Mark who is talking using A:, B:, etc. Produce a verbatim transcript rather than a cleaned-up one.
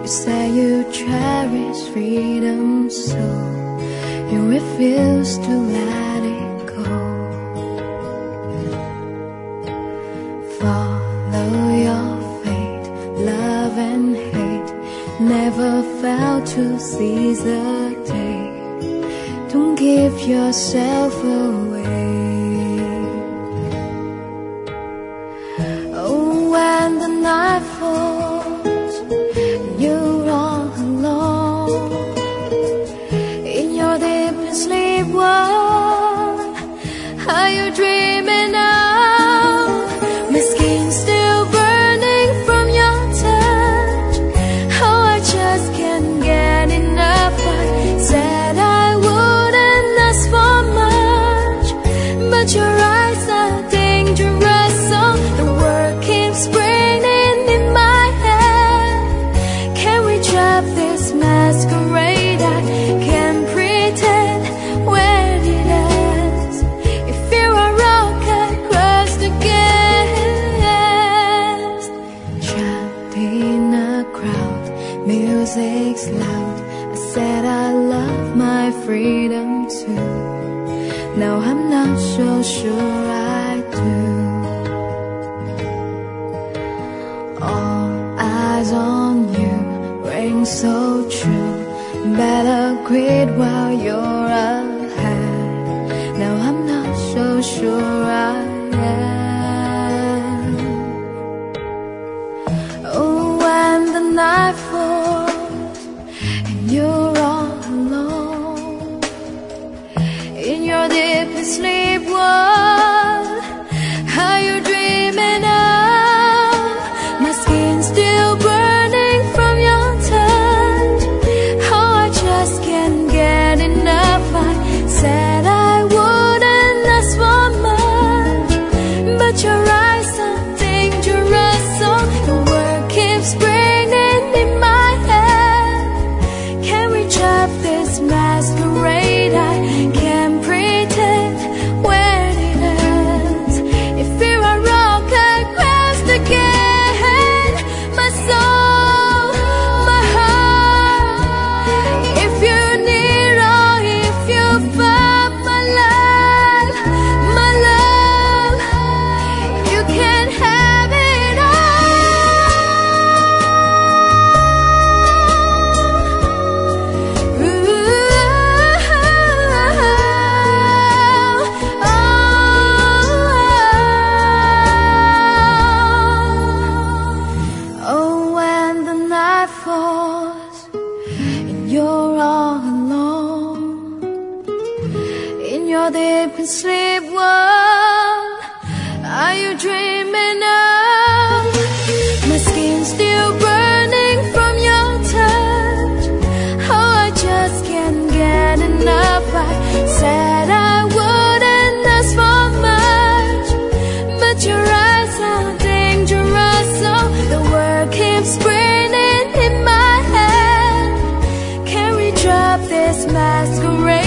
A: say you cherish freedom, so you refuse to let it go. Follow your fate, love and hate never fail to seize the day. Don't give yourself away. Oh, when the night falls, you're all alone in your deepest sleep. What are you dreaming of? My skin's still burning from your touch. How I just can't get enough. I said I wouldn't ask for much, but your eyes are dangerous. So the word keeps raining in my head. Can we drop this masquerade? I can't pretend when it ends. If you're a rock, I cross the gas. Trapped in a crowd, music's loud. I said I love my freedom too. Now I'm not so sure I do. All eyes on you, ring so true. Better quit while you're ahead. Now I'm not so sure I am. Oh, when the night falls and you're all alone in your deepest sleep, what are you dreaming of? My skin's still burning from your touch. How I just can't get enough. I said I wouldn't ask for much, but your eyes are dangerous. So the word keeps ringing in my head. Can we drop this masquerade? I can't pretend when it ends. If you're a rock, I crashed again. My soul, my heart. If you need or if you find my love, my love, you can have it all. Oh, when the night falls and you're all alone in your deepest sleep, what are you dreaming of? My skin's still burning from your touch. How I just can't get enough. I said I wouldn't ask for much, but your eyes are dangerous. So the word keeps raining in my head. Can we drop this masquerade?